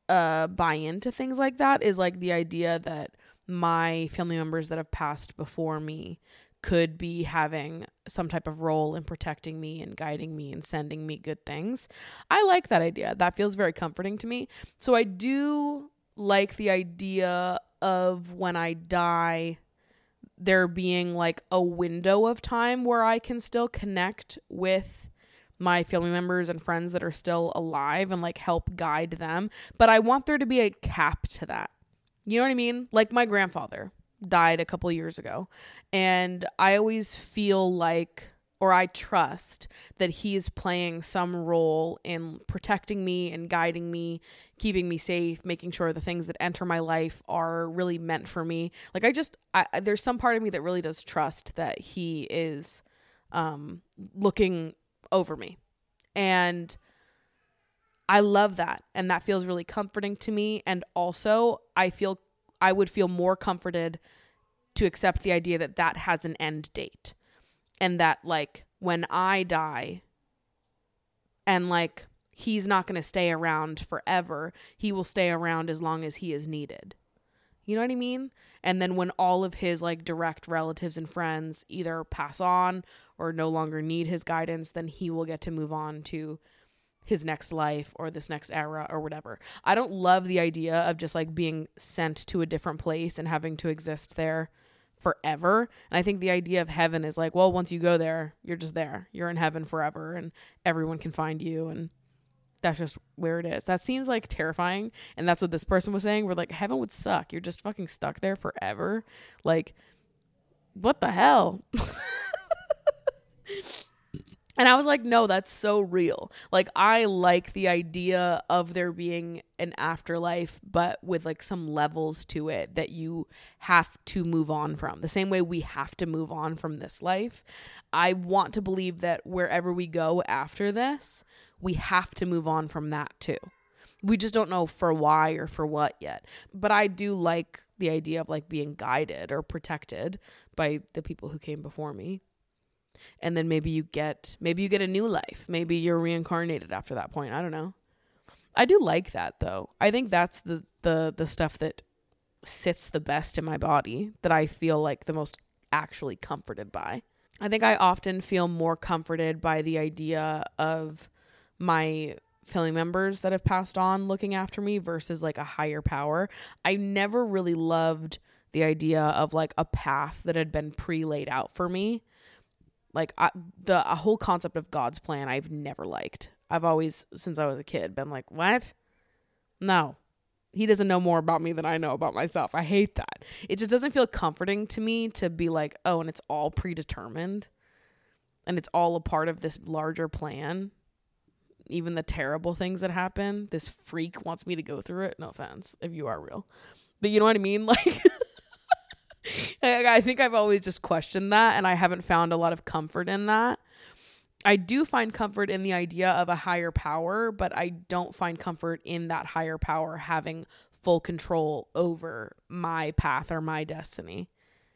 buy into things like that is like the idea that my family members that have passed before me could be having some type of role in protecting me and guiding me and sending me good things. I like that idea. That feels very comforting to me. So I do like the idea of when I die, there being like a window of time where I can still connect with my family members and friends that are still alive and like help guide them. But I want there to be a cap to that. You know what I mean? Like my grandfather died a couple years ago, and I always feel like, or I trust that he's playing some role in protecting me and guiding me, keeping me safe, making sure the things that enter my life are really meant for me. Like there's some part of me that really does trust that he is looking over me. And I love that. And that feels really comforting to me. And also I would feel more comforted to accept the idea that that has an end date. And that like when I die and like he's not going to stay around forever, he will stay around as long as he is needed. You know what I mean? And then when all of his like direct relatives and friends either pass on or no longer need his guidance, then he will get to move on to his next life or this next era or whatever. I don't love the idea of just like being sent to a different place and having to exist there forever. And I think the idea of heaven is like, well, once you go there, you're just there. You're in heaven forever and everyone can find you. And that's just where it is. That seems like terrifying. And that's what this person was saying. We're like, heaven would suck. You're just fucking stuck there forever. Like, what the hell? And I was like, no, that's so real. Like, I like the idea of there being an afterlife, but with like some levels to it that you have to move on from. The same way we have to move on from this life. I want to believe that wherever we go after this, we have to move on from that too. We just don't know for why or for what yet. But I do like the idea of like being guided or protected by the people who came before me. And then maybe you get a new life. Maybe you're reincarnated after that point. I don't know. I do like that though. I think that's the stuff that sits the best in my body, that I feel like the most actually comforted by. I think I often feel more comforted by the idea of my family members that have passed on looking after me versus like a higher power. I never really loved the idea of like a path that had been pre-laid out for me. Like a whole concept of God's plan, I've never liked. I've always, since I was a kid, been like, what? No, he doesn't know more about me than I know about myself. I hate that. It just doesn't feel comforting to me to be like, oh, and it's all predetermined and it's all a part of this larger plan. Even the terrible things that happen, this freak wants me to go through it. No offense if you are real, but you know what I mean? Like, I think I've always just questioned that, and I haven't found a lot of comfort in that. I do find comfort in the idea of a higher power, but I don't find comfort in that higher power having full control over my path or my destiny.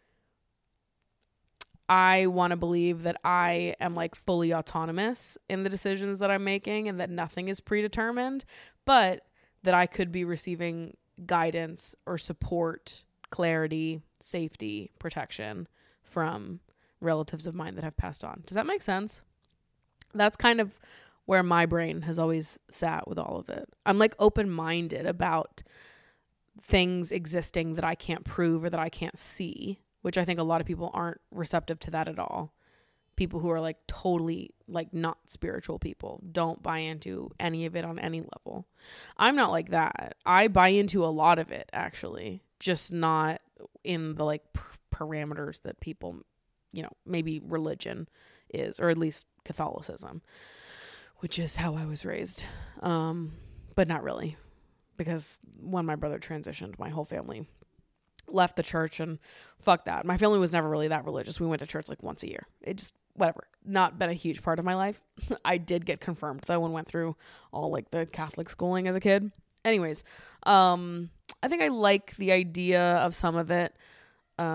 I want to believe that I am like fully autonomous in the decisions that I'm making and that nothing is predetermined, but that I could be receiving guidance or support, clarity, safety, protection from relatives of mine that have passed on. Does that make sense? That's kind of where my brain has always sat with all of it. I'm like open-minded about things existing that I can't prove or that I can't see, which I think a lot of people aren't receptive to that at all. People who are like totally like not spiritual people don't buy into any of it on any level. I'm not like that. I buy into a lot of it actually, just not in the like parameters that people, you know, maybe religion is, or at least Catholicism, which is how I was raised. But not really, because when my brother transitioned, my whole family left the church, and fuck that. My family was never really that religious. We went to church like once a year. It just, whatever, not been a huge part of my life. I did get confirmed though and went through all like the Catholic schooling as a kid. Anyways, I think I like the idea of some of it.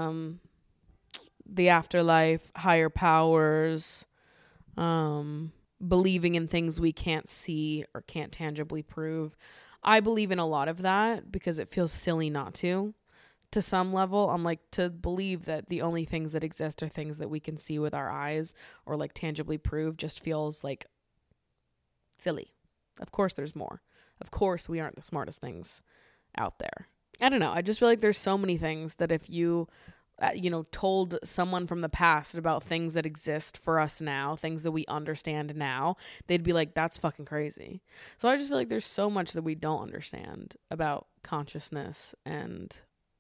The afterlife, higher powers, believing in things we can't see or can't tangibly prove. I believe in a lot of that because it feels silly not to some level. I'm like, to believe that the only things that exist are things that we can see with our eyes or like tangibly prove just feels like silly. Of course there's more. Of course we aren't the smartest things out there. I don't know. I just feel like there's so many things that if you told someone from the past about things that exist for us now, things that we understand now, they'd be like, that's fucking crazy. So I just feel like there's so much that we don't understand about consciousness. And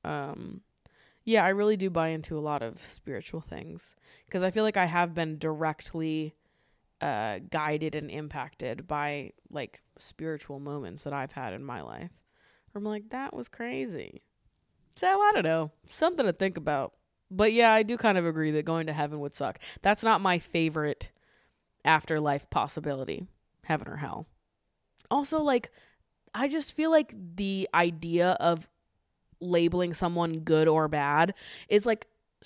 I really do buy into a lot of spiritual things because I feel like I have been directly guided and impacted by like spiritual moments that I've had in my life. I'm like, that was crazy. So I don't know, something to think about. But yeah, I do kind of agree that going to heaven would suck. That's not my favorite afterlife possibility, heaven or hell. Also, like, I just feel like the idea of labeling someone good or bad is like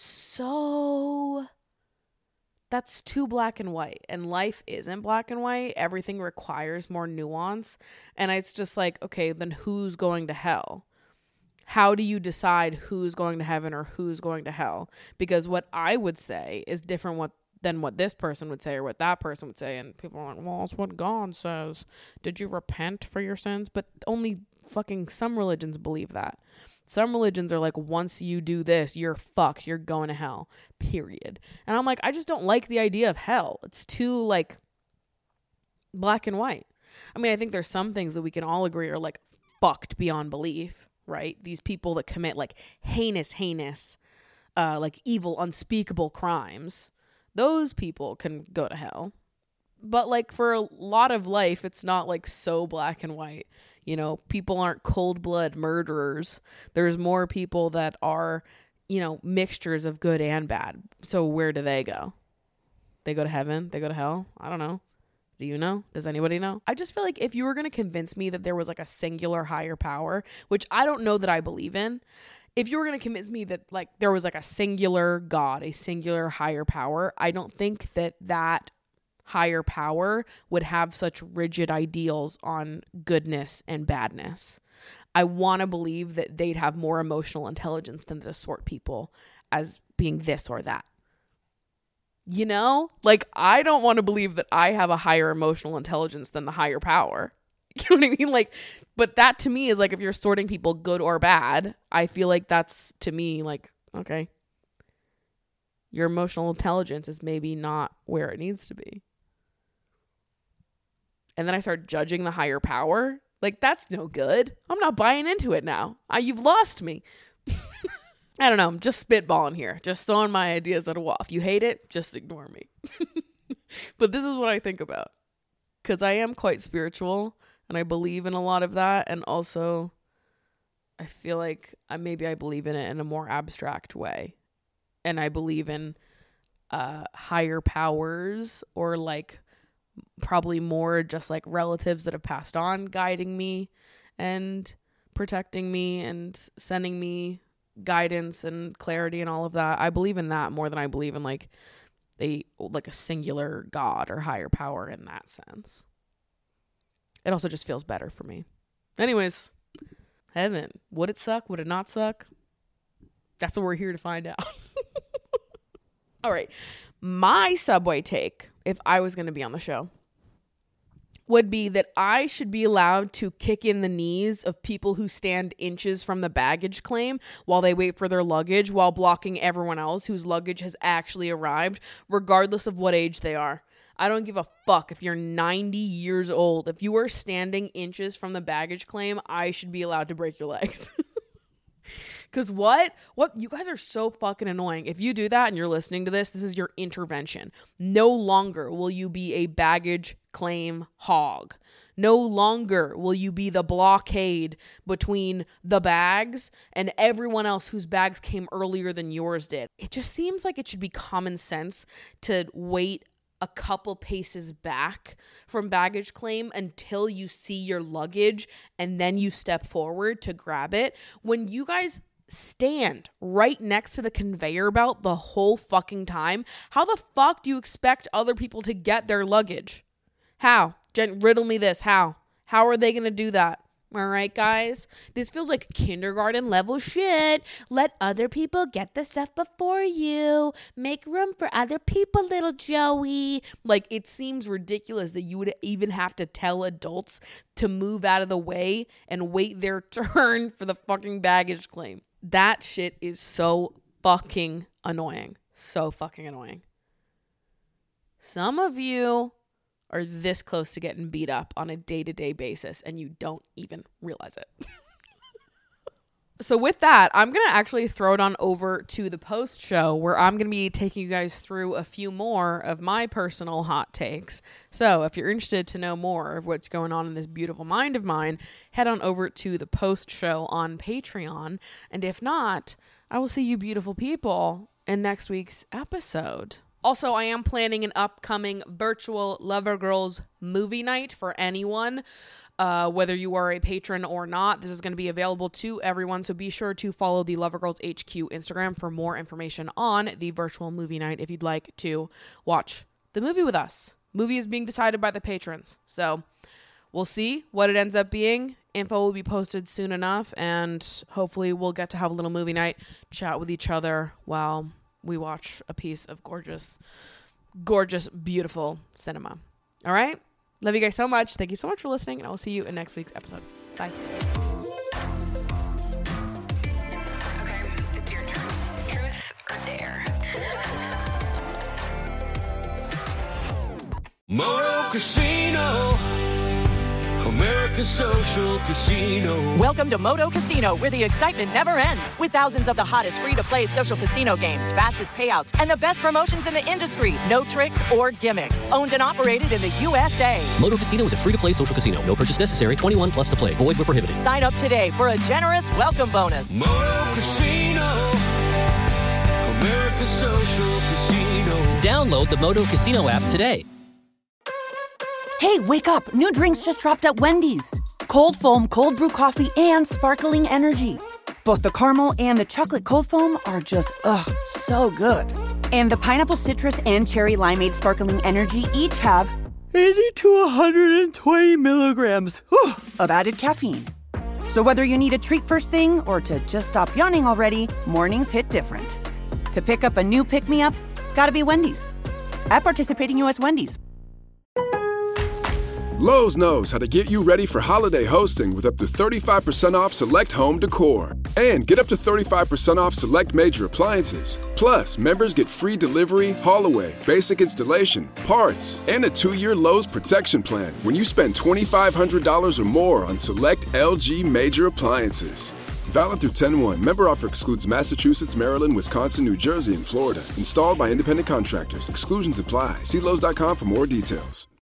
so, that's too black and white, and life isn't black and white. Everything requires more nuance, and it's just like, okay, then who's going to hell? How do you decide who's going to heaven or who's going to hell? Because what I would say is different than what this person would say or what that person would say. And people are like, well, it's what God says. Did you repent for your sins? But only fucking some religions believe that. Some religions are like, once you do this, you're fucked. You're going to hell, period. And I'm like, I just don't like the idea of hell. It's too like black and white. I mean, I think there's some things that we can all agree are like fucked beyond belief. Right? These people that commit like heinous, like evil, unspeakable crimes, those people can go to hell. But like for a lot of life, it's not like so black and white. You know, people aren't cold blood murderers. There's more people that are, mixtures of good and bad. So where do they go? They go to heaven? They go to hell? I don't know. Do you know? Does anybody know? I just feel like if you were going to convince me that there was like a singular higher power, which I don't know that I believe in, if you were going to convince me that like there was like a singular God, a singular higher power, I don't think that higher power would have such rigid ideals on goodness and badness. I want to believe that they'd have more emotional intelligence than to sort people as being this or that. You know, like I don't want to believe that I have a higher emotional intelligence than the higher power. You know what I mean? Like, but that to me is like, if you're sorting people good or bad, I feel like that's to me like, okay, your emotional intelligence is maybe not where it needs to be. And then I start judging the higher power. Like, that's no good. I'm not buying into it now. You've lost me. I don't know. I'm just spitballing here. Just throwing my ideas at a wall. If you hate it, just ignore me. But this is what I think about. Because I am quite spiritual. And I believe in a lot of that. And also, I feel like maybe I believe in it in a more abstract way. And I believe in higher powers, or like probably more just like relatives that have passed on guiding me and protecting me and sending me guidance and clarity and all of that. I believe in that more than I believe in like a singular God or higher power in that sense. It also just feels better for me. Anyways, heaven. Would it suck? Would it not suck? That's what we're here to find out. All right. My Subway take, if I was going to be on the show, would be that I should be allowed to kick in the knees of people who stand inches from the baggage claim while they wait for their luggage, while blocking everyone else whose luggage has actually arrived, regardless of what age they are. I don't give a fuck if you're 90 years old. If you are standing inches from the baggage claim, I should be allowed to break your legs. Because what? You guys are so fucking annoying. If you do that and you're listening to this, this is your intervention. No longer will you be a baggage claim hog. No longer will you be the blockade between the bags and everyone else whose bags came earlier than yours did. It just seems like it should be common sense to wait a couple paces back from baggage claim until you see your luggage and then you step forward to grab it. When you guys stand right next to the conveyor belt the whole fucking time, how the fuck do you expect other people to get their luggage? How? Riddle me this. How? How are they going to do that? All right, guys? This feels like kindergarten level shit. Let other people get the stuff before you. Make room for other people, little Joey. Like, it seems ridiculous that you would even have to tell adults to move out of the way and wait their turn for the fucking baggage claim. That shit is so fucking annoying. So fucking annoying. Some of you are this close to getting beat up on a day-to-day basis and you don't even realize it. So with that, I'm going to actually throw it on over to the post show where I'm going to be taking you guys through a few more of my personal hot takes. So if you're interested to know more of what's going on in this beautiful mind of mine, head on over to the post show on Patreon. And if not, I will see you beautiful people in next week's episode. Also, I am planning an upcoming virtual Lover Girls movie night for anyone, whether you are a patron or not. This is going to be available to everyone, so be sure to follow the Lover Girls HQ Instagram for more information on the virtual movie night if you'd like to watch the movie with us. Movie is being decided by the patrons, so we'll see what it ends up being. Info will be posted soon enough, and hopefully we'll get to have a little movie night, chat with each other while we watch a piece of gorgeous, gorgeous, beautiful cinema. All right? Love you guys so much. Thank you so much for listening, and I will see you in next week's episode. Bye. Okay, it's your turn. Truth or dare? Moto Casino, America's Social Casino. Welcome to Moto Casino, where the excitement never ends. With thousands of the hottest free-to-play social casino games, fastest payouts, and the best promotions in the industry. No tricks or gimmicks. Owned and operated in the USA. Moto Casino is a free-to-play social casino. No purchase necessary. 21 plus to play. Void where prohibited. Sign up today for a generous welcome bonus. Moto Casino, America's Social Casino. Download the Moto Casino app today. Hey, wake up. New drinks just dropped at Wendy's. Cold foam, cold brew coffee, and sparkling energy. Both the caramel and the chocolate cold foam are just, so good. And the pineapple citrus and cherry limeade sparkling energy each have 80 to 120 milligrams of added caffeine. So whether you need a treat first thing or to just stop yawning already, mornings hit different. To pick up a new pick-me-up, gotta be Wendy's. At participating U.S. Wendy's. Lowe's knows how to get you ready for holiday hosting with up to 35% off select home decor. And get up to 35% off select major appliances. Plus, members get free delivery, haul-away, basic installation, parts, and a 2-year Lowe's protection plan when you spend $2,500 or more on select LG major appliances. Valid through 10/1. Member offer excludes Massachusetts, Maryland, Wisconsin, New Jersey, and Florida. Installed by independent contractors. Exclusions apply. See Lowe's.com for more details.